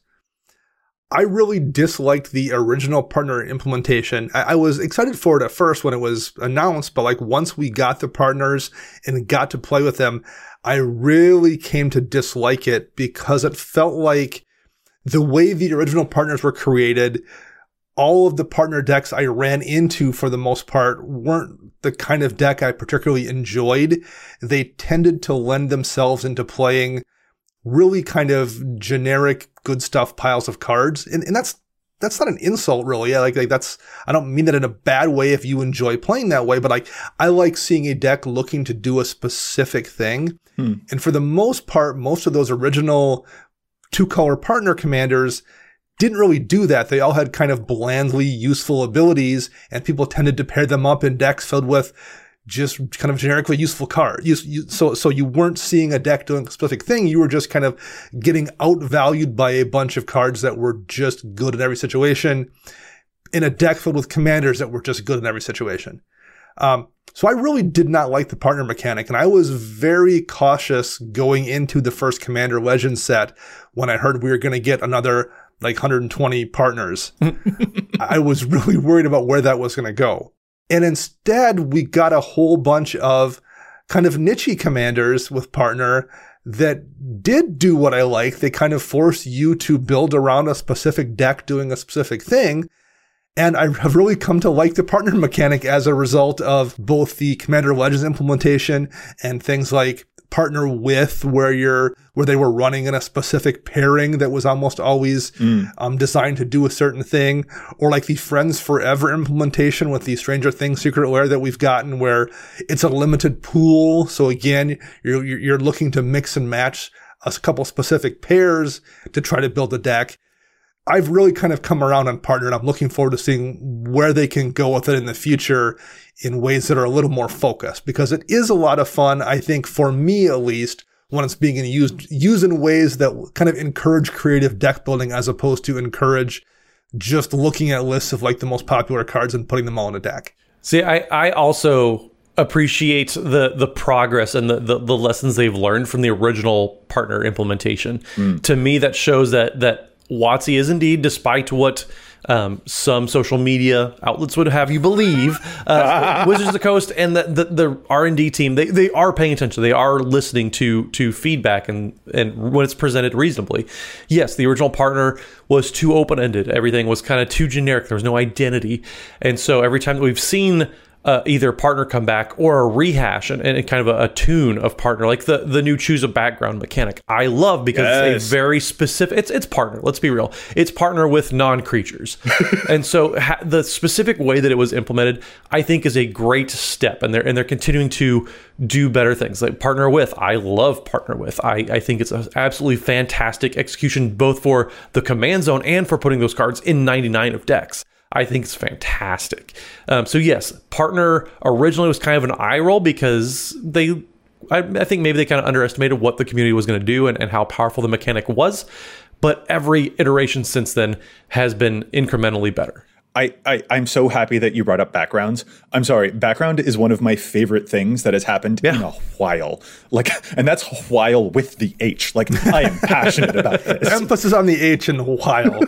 I really disliked the original partner implementation. I, I was excited for it at first when it was announced, but like once we got the partners and got to play with them, I really came to dislike it because it felt like the way the original partners were created, all of the partner decks I ran into for the most part weren't the kind of deck I particularly enjoyed. They tended to lend themselves into playing really kind of generic good stuff piles of cards. And, and that's, that's not an insult really. Like, like that's, I don't mean that in a bad way if you enjoy playing that way, but like, I like seeing a deck looking to do a specific thing. Hmm. And for the most part, most of those original two color partner commanders didn't really do that. They all had kind of blandly useful abilities, and people tended to pair them up in decks filled with just kind of generically useful card. You, you, so, so you weren't seeing a deck doing a specific thing. You were just kind of getting outvalued by a bunch of cards that were just good in every situation in a deck filled with commanders that were just good in every situation. Um, so I really did not like the partner mechanic, and I was very cautious going into the first Commander Legends set when I heard we were going to get another like one hundred twenty partners. I was really worried about where that was going to go. And instead, we got a whole bunch of kind of niche-y commanders with partner that did do what I like. They kind of force you to build around a specific deck doing a specific thing. And I have really come to like the partner mechanic as a result of both the Commander Legends implementation and things like partner with, where you're where they were running in a specific pairing that was almost always mm. um, designed to do a certain thing, or like the Friends Forever implementation with the Stranger Things Secret Lair that we've gotten, where it's a limited pool. So again, you're you're looking to mix and match a couple specific pairs to try to build a deck. I've really kind of come around on partner, and I'm looking forward to seeing where they can go with it in the future in ways that are a little more focused, because it is a lot of fun, I think, for me at least, when it's being used, used in ways that kind of encourage creative deck building as opposed to encourage just looking at lists of like the most popular cards and putting them all in a deck. See, I, I also appreciate the the progress and the, the, the lessons they've learned from the original partner implementation. Mm. To me, that shows that that WotC is indeed, despite what um, some social media outlets would have you believe, uh, Wizards of the Coast and the, the, the R and D team, they, they are paying attention. They are listening to to feedback and, and when it's presented reasonably. Yes, the original partner was too open-ended. Everything was kind of too generic. There was no identity. And so every time that we've seen Uh, either partner come back or a rehash and, and kind of a, a tune of partner, like the, the new choose a background mechanic, I love because yes. it's a very specific, it's it's partner, let's be real. It's partner with non-creatures. And so ha- the specific way that it was implemented, I think is a great step, and they're, and they're continuing to do better things like partner with. I love partner with. I, I think it's an absolutely fantastic execution, both for the command zone and for putting those cards in ninety-nine of decks. I think it's fantastic. Um, so yes, partner originally was kind of an eye roll because they, I, I think maybe they kind of underestimated what the community was going to do and, and how powerful the mechanic was. But every iteration since then has been incrementally better. I, I, I'm so happy that you brought up backgrounds. I'm sorry, background is one of my favorite things that has happened yeah. in a while. Like, and that's while with the H. Like, I am passionate about this. Emphasis on the H in while.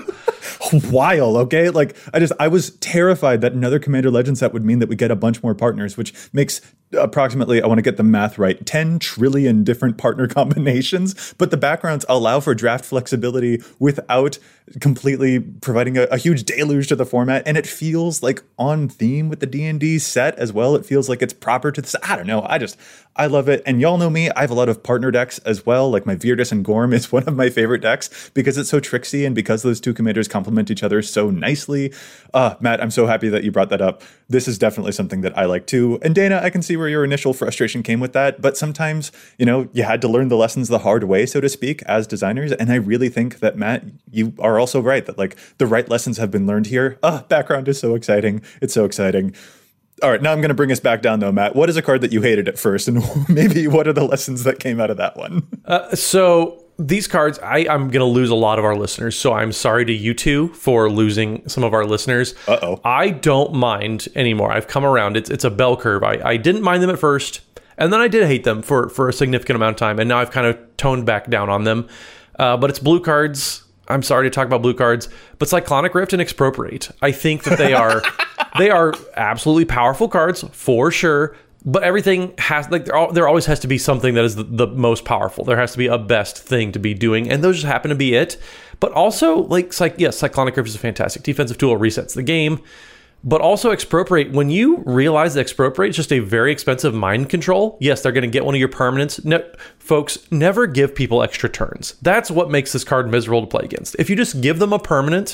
While, okay? Like, I just, I was terrified that another Commander Legends set would mean that we get a bunch more partners, which makes approximately, I want to get the math right, ten trillion different partner combinations, but the backgrounds allow for draft flexibility without completely providing a, a huge deluge to the format. And it feels like on theme with the D and D set as well. It feels like it's proper to this. I don't know. I just, I love it. And y'all know me. I have a lot of partner decks as well. Like my Virdis and Gorm is one of my favorite decks because it's so tricksy and because those two commanders complement each other so nicely. Uh, Matt, I'm so happy that you brought that up. This is definitely something that I like too. And Dana, I can see where your initial frustration came with that. But sometimes, you know, you had to learn the lessons the hard way, so to speak, as designers. And I really think that, Matt, you are also right that like the right lessons have been learned here. Ah, background is so exciting. It's so exciting. All right, now I'm going to bring us back down though, Matt. What is a card that you hated at first, and maybe what are the lessons that came out of that one? Uh, so these cards, I, I'm going to lose a lot of our listeners. So I'm sorry to you two for losing some of our listeners. Uh-oh. I don't mind anymore. I've come around. It's it's a bell curve. I, I didn't mind them at first, and then I did hate them for, for a significant amount of time, and now I've kind of toned back down on them. Uh, but it's blue cards. I'm sorry to talk about blue cards, but Cyclonic Rift and Expropriate. I think that they are they are absolutely powerful cards for sure. But everything has like there, al- there always has to be something that is the, the most powerful. There has to be a best thing to be doing, and those just happen to be it. But also, like, like yes, Cyclonic Rift is a fantastic defensive tool. It resets the game. But also Expropriate, when you realize that Expropriate is just a very expensive mind control, yes, they're going to get one of your permanents. No, folks, never give people extra turns. That's what makes this card miserable to play against. If you just give them a permanent,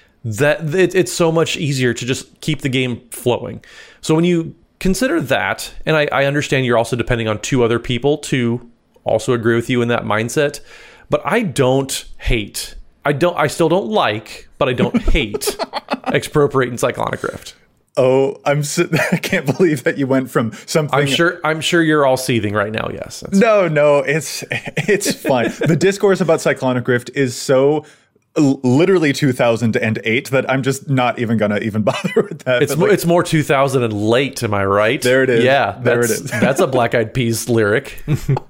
that it, it's so much easier to just keep the game flowing. So when you consider that, and I, I understand you're also depending on two other people to also agree with you in that mindset, but I don't hate. I don't. I still don't like, but I don't hate Expropriate and Cyclonic Rift. Oh, I'm. So, I can't believe that you went from something. I'm sure. I'm sure you're all seething right now. Yes. That's no, no, it's it's fine. The discourse about Cyclonic Rift is so l- literally two thousand eight that I'm just not even gonna even bother with that. It's But, mo- like, it's more two thousand and late. Am I right? There it is. Yeah. There it that's, is. That's a Black Eyed Peas lyric.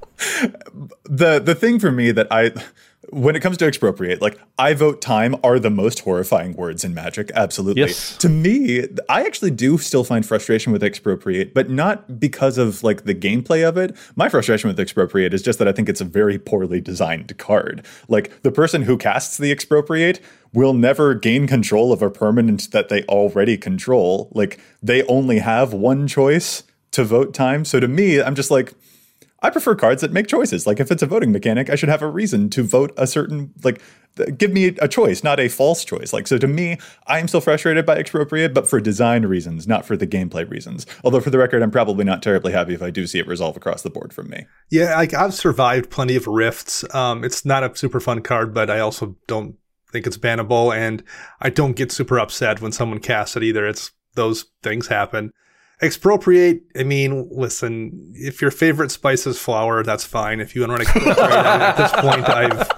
the the thing for me that I. When it comes to Expropriate, like, I vote time are the most horrifying words in Magic. Absolutely. Yes. To me, I actually do still find frustration with Expropriate, but not because of like the gameplay of it. My frustration with Expropriate is just that I think it's a very poorly designed card. Like, the person who casts the Expropriate will never gain control of a permanent that they already control. Like, they only have one choice to vote time. So to me, I'm just like, I prefer cards that make choices. Like, if it's a voting mechanic, I should have a reason to vote a certain, like, th- give me a choice, not a false choice. Like, so to me, I'm still frustrated by Expropriate, but for design reasons, not for the gameplay reasons. Although, for the record, I'm probably not terribly happy if I do see it resolve across the board from me. Yeah, like I've survived plenty of rifts. Um, it's not a super fun card, but I also don't think it's bannable, and I don't get super upset when someone casts it either. It's those things happen. Expropriate, I mean, listen, if your favorite spice is flour, that's fine. If you want to run Expropriate, at this point, I've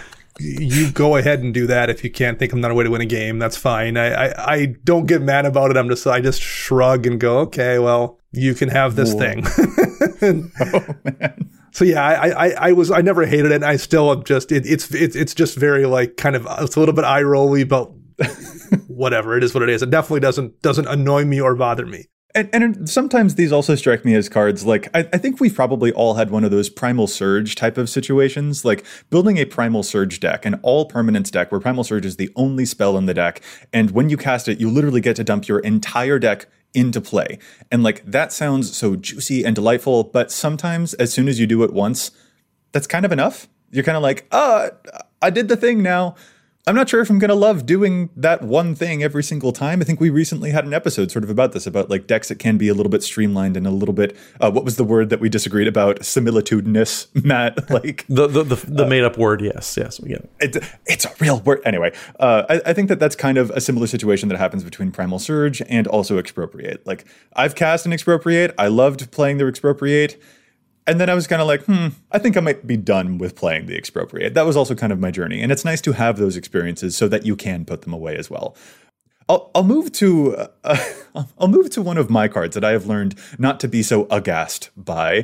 you go ahead and do that. If you can't think of another way to win a game, that's fine. I, I, I don't get mad about it. I'm just I just shrug and go, okay, well, you can have this Whoa. thing. Oh, man. So yeah, I, I, I was I never hated it. And I still am just it, it's it's it's just very like kind of it's a little bit eye rolly, but whatever, it is what it is. It definitely doesn't doesn't annoy me or bother me. And, and sometimes these also strike me as cards like, I, I think we've probably all had one of those Primal Surge type of situations, like building a Primal Surge deck, an all permanence deck where Primal Surge is the only spell in the deck. And when you cast it, you literally get to dump your entire deck into play. And like, that sounds so juicy and delightful, but sometimes as soon as you do it once, that's kind of enough. You're kind of like, oh, I did the thing now. I'm not sure if I'm going to love doing that one thing every single time. I think we recently had an episode sort of about this, about like decks that can be a little bit streamlined and a little bit, uh, what was the word that we disagreed about? Similitudinous, Matt, like. The the the, the uh, made up word, yes, yes, we get it. it. It's a real word. Anyway, uh, I, I think that that's kind of a similar situation that happens between Primal Surge and also Expropriate. Like, I've cast an Expropriate. I loved playing the Expropriate. And then I was kind of like, hmm, I think I might be done with playing the Expropriate. That was also kind of my journey. And it's nice to have those experiences so that you can put them away as well. I'll, I'll move to uh, I'll move to one of my cards that I have learned not to be so aghast by.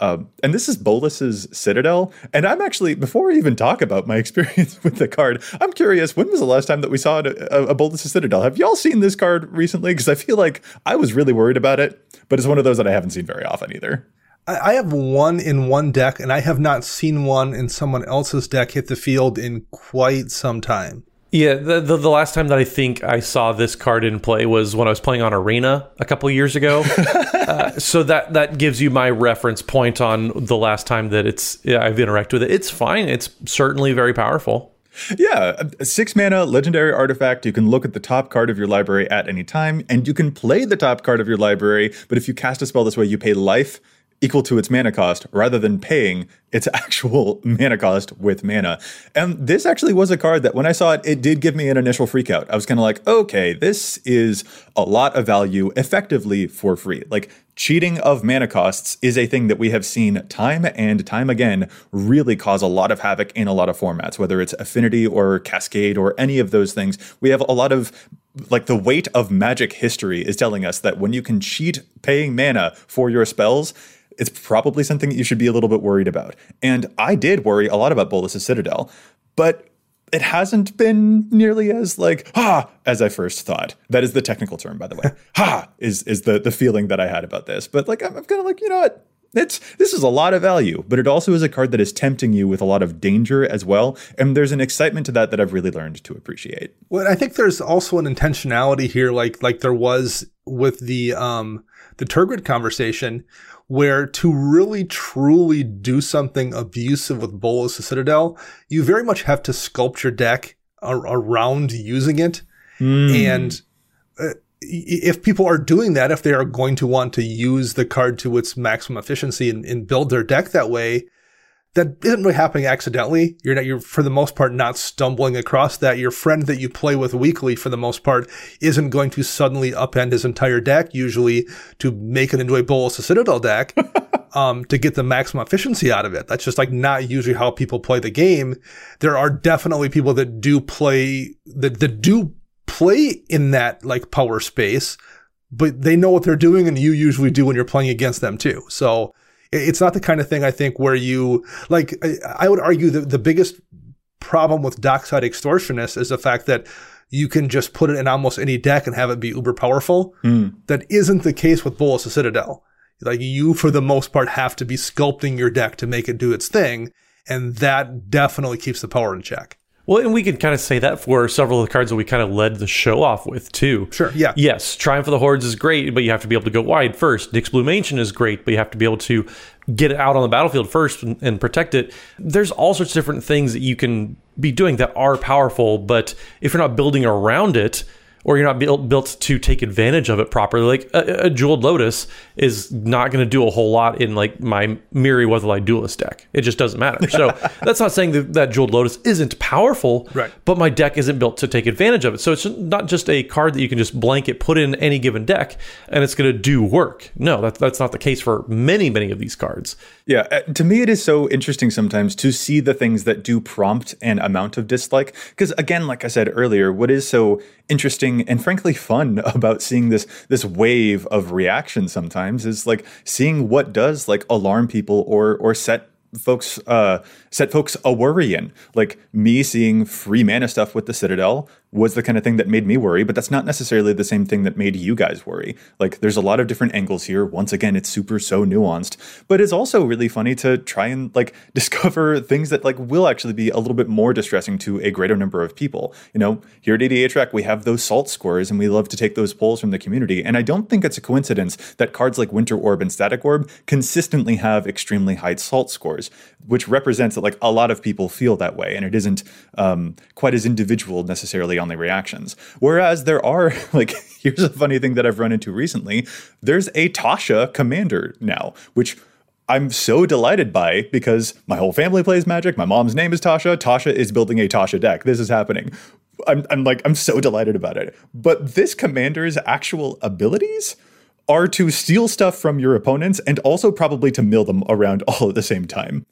Um, and this is Bolas's Citadel. And I'm actually, before I even talk about my experience with the card, I'm curious, when was the last time that we saw a, a, a Bolas's Citadel? Have y'all seen this card recently? Because I feel like I was really worried about it, but it's one of those that I haven't seen very often either. I have one in one deck, and I have not seen one in someone else's deck hit the field in quite some time. Yeah, the, the the last time that I think I saw this card in play was when I was playing on Arena a couple years ago. uh, so that that gives you my reference point on the last time that it's yeah, I've interacted with it. It's fine. It's certainly very powerful. Yeah, a six mana legendary artifact. You can look at the top card of your library at any time, and you can play the top card of your library. But if you cast a spell this way, you pay life equal to its mana cost rather than paying its actual mana cost with mana. And this actually was a card that when I saw it, it did give me an initial freak out. I was kind of like, okay, this is a lot of value effectively for free. Like, cheating of mana costs is a thing that we have seen time and time again really cause a lot of havoc in a lot of formats, whether it's Affinity or Cascade or any of those things. We have a lot of, like, the weight of Magic history is telling us that when you can cheat paying mana for your spells, it's probably something that you should be a little bit worried about. And I did worry a lot about Bolas's Citadel, but it hasn't been nearly as like, ha, as I first thought. That is the technical term, by the way. Ha is is the, the feeling that I had about this. But like, I'm, I'm kind of like, you know what? It's this is a lot of value, but it also is a card that is tempting you with a lot of danger as well. And there's an excitement to that that I've really learned to appreciate. Well, I think there's also an intentionality here, like like there was with the um the Tergrid conversation, where to really truly do something abusive with Bolas's Citadel, you very much have to sculpt your deck ar- around using it. Mm. And uh, if people are doing that, if they are going to want to use the card to its maximum efficiency and, and build their deck that way, that isn't really happening accidentally. You're not, you're for the most part not stumbling across that. Your friend that you play with weekly, for the most part, isn't going to suddenly upend his entire deck, usually to make it into a Bolas's Citadel deck, um, to get the maximum efficiency out of it. That's just like not usually how people play the game. There are definitely people that do play, that, that do play in that like power space, but they know what they're doing, and you usually do when you're playing against them too. So it's not the kind of thing, I think, where you, like, I would argue that the biggest problem with Dockside Extortionist is the fact that you can just put it in almost any deck and have it be uber powerful. Mm. That isn't the case with Bolas's Citadel. Like, you, for the most part, have to be sculpting your deck to make it do its thing, and that definitely keeps the power in check. Well, and we can kind of say that for several of the cards that we kind of led the show off with, too. Sure, yeah. Yes, Triumph of the Hordes is great, but you have to be able to go wide first. Nyx Blue Mansion is great, but you have to be able to get it out on the battlefield first and, and protect it. There's all sorts of different things that you can be doing that are powerful, but if you're not building around it, or you're not built built to take advantage of it properly, like a, a Jeweled Lotus is not going to do a whole lot in like my Mirri Weatherlight Duelist deck. It just doesn't matter. So that's not saying that, that Jeweled Lotus isn't powerful, right, but my deck isn't built to take advantage of it. So it's not just a card that you can just blanket put in any given deck and it's going to do work. No, that's that's not the case for many, many of these cards. Yeah, uh, to me, it is so interesting sometimes to see the things that do prompt an amount of dislike. Because again, like I said earlier, what is so interesting and frankly fun about seeing this this wave of reaction sometimes is like seeing what does like alarm people or or set folks uh set folks a worrying. Like me seeing free mana stuff with the Citadel was the kind of thing that made me worry, but that's not necessarily the same thing that made you guys worry. Like there's a lot of different angles here. Once again, it's super so nuanced, but it's also really funny to try and like discover things that like will actually be a little bit more distressing to a greater number of people. You know, here at E D H Rec, we have those SALT scores and we love to take those polls from the community. And I don't think it's a coincidence that cards like Winter Orb and Static Orb consistently have extremely high SALT scores, which represents that like a lot of people feel that way. And it isn't um, quite as individual necessarily on the reactions. Whereas there are, like, here's a funny thing that I've run into recently. There's a Tasha commander now, which I'm so delighted by because my whole family plays Magic. My mom's name is Tasha. Tasha is building a Tasha deck. This is happening. I'm, I'm like, I'm so delighted about it. But this commander's actual abilities are to steal stuff from your opponents and also probably to mill them around all at the same time.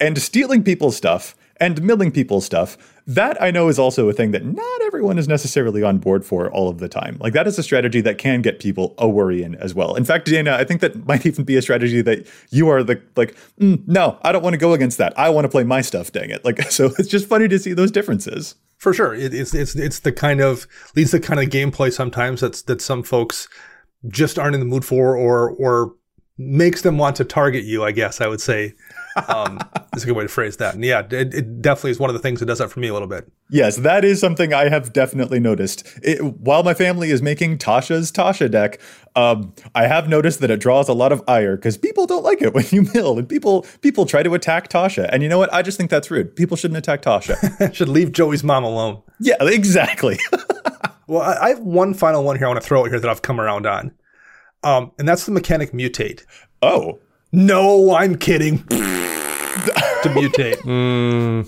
And stealing people's stuff and milling people's stuff, that I know is also a thing that not everyone is necessarily on board for all of the time. Like that is a strategy that can get people a worry in as well. In fact, Dana, I think that might even be a strategy that you are the like, mm, no, I don't want to go against that. I want to play my stuff, dang it. Like, so it's just funny to see those differences. For sure. It, it's, it's, it's the kind of, leads the kind of gameplay sometimes that's, that some folks just aren't in the mood for, or, or makes them want to target you, I guess I would say. um, is a good way to phrase that. And yeah, it, it definitely is one of the things that does that for me a little bit. Yes, that is something I have definitely noticed. It, while my family is making Tasha's Tasha deck, um, I have noticed that it draws a lot of ire because people don't like it when you mill, and people people try to attack Tasha. And you know what? I just think that's rude. People shouldn't attack Tasha. Should leave Joey's mom alone. Yeah, exactly. Well, I, I have one final one here I want to throw out here that I've come around on. Um, and that's the mechanic mutate. Oh. No, I'm kidding. To mutate. Mm,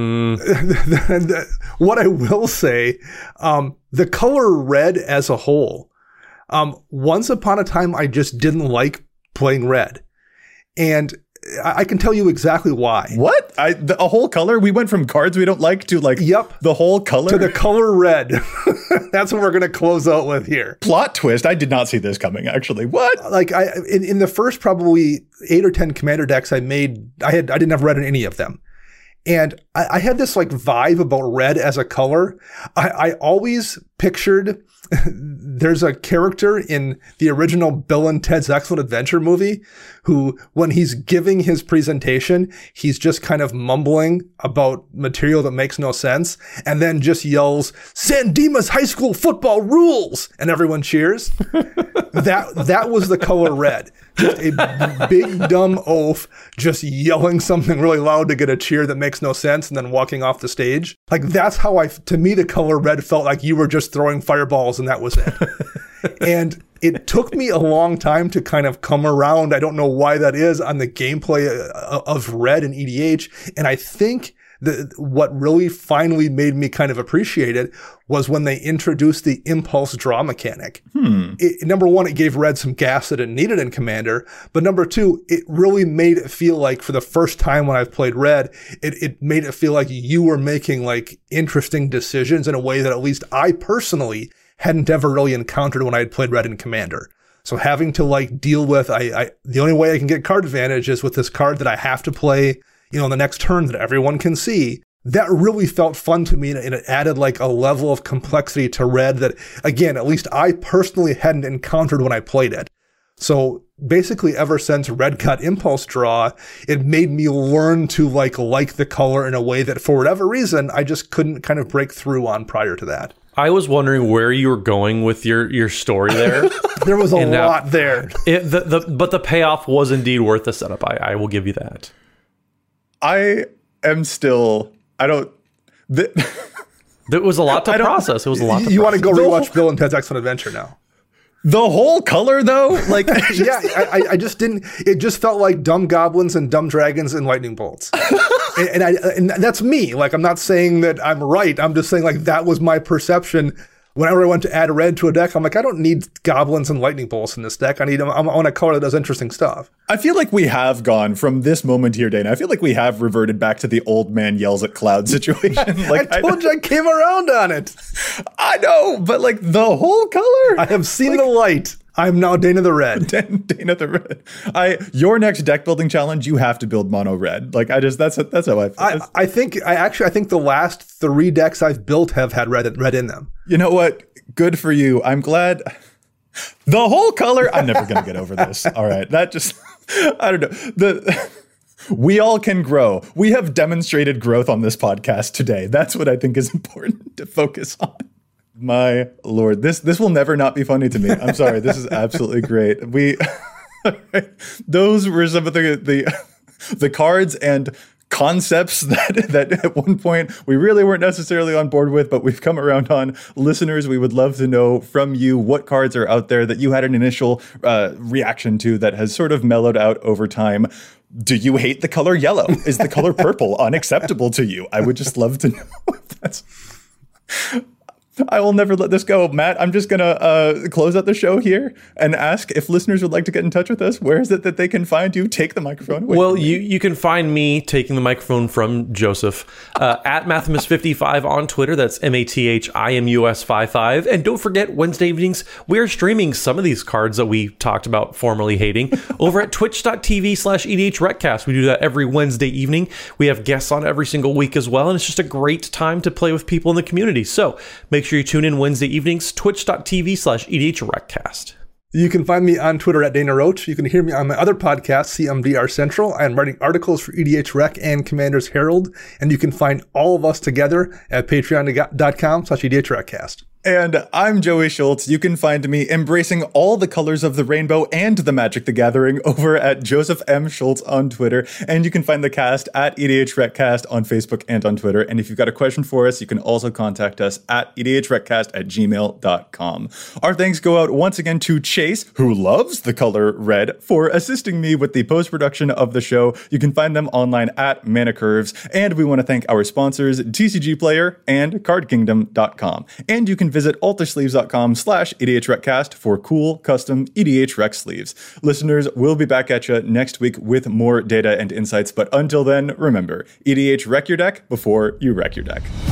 mm. What I will say, um, the color red as a whole, um, once upon a time, I just didn't like playing red. And I, I can tell you exactly why. What? I, the, a whole color? We went from cards we don't like to like yep. the whole color? To the color red. That's what we're going to close out with here. Plot twist. I did not see this coming, actually. What? Like I, in, in the first probably eight or ten commander decks I made, I had, I didn't have red in any of them. And I, I had this like vibe about red as a color. I, I always pictured there's a character in the original Bill and Ted's Excellent Adventure movie who, when he's giving his presentation, he's just kind of mumbling about material that makes no sense and then just yells, "San Dimas High School football rules!" And everyone cheers. That, that was the color red. Just a big dumb oaf just yelling something really loud to get a cheer that makes no sense and then walking off the stage. Like that's how I, to me, the color red felt like you were just throwing fireballs and that was it. And it took me a long time to kind of come around. I don't know why that is on the gameplay of red and E D H. And I think the, what really finally made me kind of appreciate it was when they introduced the impulse draw mechanic. Hmm. It, number one, it gave red some gas that it needed in Commander. But number two, it really made it feel like for the first time when I've played red, it, it made it feel like you were making like interesting decisions in a way that at least I personally hadn't ever really encountered when I had played red in Commander. So having to like deal with, I, I the only way I can get card advantage is with this card that I have to play, you know, the next turn that everyone can see. That really felt fun to me, and it added like a level of complexity to red that, again, at least I personally hadn't encountered when I played it. So basically ever since red got impulse draw, it made me learn to like like the color in a way that for whatever reason, I just couldn't kind of break through on prior to that. I was wondering where you were going with your, your story there. There was a and, uh, lot there. It, the, the, but the payoff was indeed worth the setup. I, I will give you that. I am still, I don't, th- There was a lot to process. It was a lot to You want to process. go rewatch Bill and Ted's Excellent Adventure now. the whole color though? Like, Yeah, I, I just didn't, it just felt like dumb goblins and dumb dragons and lightning bolts. and, and, I, and that's me. Like, I'm not saying that I'm right. I'm just saying like that was my perception. Whenever I went to add red to a deck, I'm like, I don't need goblins and lightning bolts in this deck. I need them. I'm on a color that does interesting stuff. I feel like we have gone from this moment here, Dana. I feel like we have reverted back to the old man yells at cloud situation. Like, I told I, you I came around on it. I know, but like the whole color. I have seen like, the light. I'm now Dana the Red. Dana the Red. I your next deck building challenge, you have to build mono red. Like I just that's that's how I feel. I, I think I actually I think the last three decks I've built have had red red in them. You know what? Good for you. I'm glad. The whole color. I'm never gonna get over this. All right, that just I don't know. The we all can grow. We have demonstrated growth on this podcast today. That's what I think is important to focus on. My Lord, this this will never not be funny to me. I'm sorry. This is absolutely great. We those were some of the the the cards and concepts that that at one point we really weren't necessarily on board with, but we've come around on. Listeners, we would love to know from you what cards are out there that you had an initial uh, reaction to that has sort of mellowed out over time. Do you hate the color yellow? Is the color purple unacceptable to you? I would just love to know if that's... I will never let this go. Matt, I'm just going to uh, close out the show here and ask if listeners would like to get in touch with us. Where is it that they can find you? Take the microphone away. Well, you, you can find me taking the microphone from Joseph uh, at Mathimus fifty-five on Twitter. That's M A T H I M U S fifty-five. And don't forget, Wednesday evenings, we're streaming some of these cards that we talked about formerly hating over at twitch.tv slash EDHRecast. We do that every Wednesday evening. We have guests on every single week as well. And it's just a great time to play with people in the community. So make sure you tune in Wednesday evenings, twitch.tv slash EDHRecast. You can find me on Twitter at Dana Roach. You can hear me on my other podcast, C M D R Central. I am writing articles for E D H Rec and Commander's Herald. And you can find all of us together at patreon.com slash EDHRecast. And I'm Joey Schultz. You can find me embracing all the colors of the rainbow and the Magic the Gathering over at Joseph M. Schultz on Twitter. And you can find the cast at EDHRecast on Facebook and on Twitter. And if you've got a question for us, you can also contact us at EDHRecast at gmail dot com. Our thanks go out once again to Chase, who loves the color red, for assisting me with the post-production of the show. You can find them online at Mana Curves. And we want to thank our sponsors, T C G Player and card kingdom dot com. And you can visit altersleeves.com slash EDHRecast for cool custom E D H Rec sleeves. Listeners, we'll be back at you next week with more data and insights. But until then, remember, E D H Rec your deck before you wreck your deck.